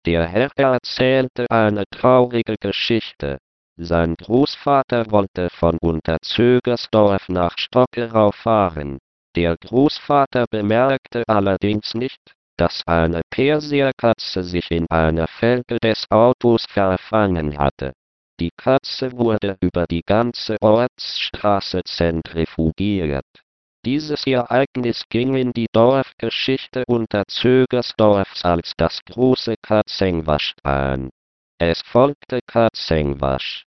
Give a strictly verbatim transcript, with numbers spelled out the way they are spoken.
Der Herr erzählte eine traurige Geschichte. Sein Großvater wollte von Unterzögersdorf nach Stockerau fahren. Der Großvater bemerkte allerdings nicht, dass eine Persierkatze sich in einer Felge des Autos verfangen hatte. Die Katze wurde über die ganze Ortsstraße zentrifugiert. Dieses Ereignis ging in die Dorfgeschichte Unterzögersdorfs als das große Katzengwasch ein. Es folgte Katzengwasch.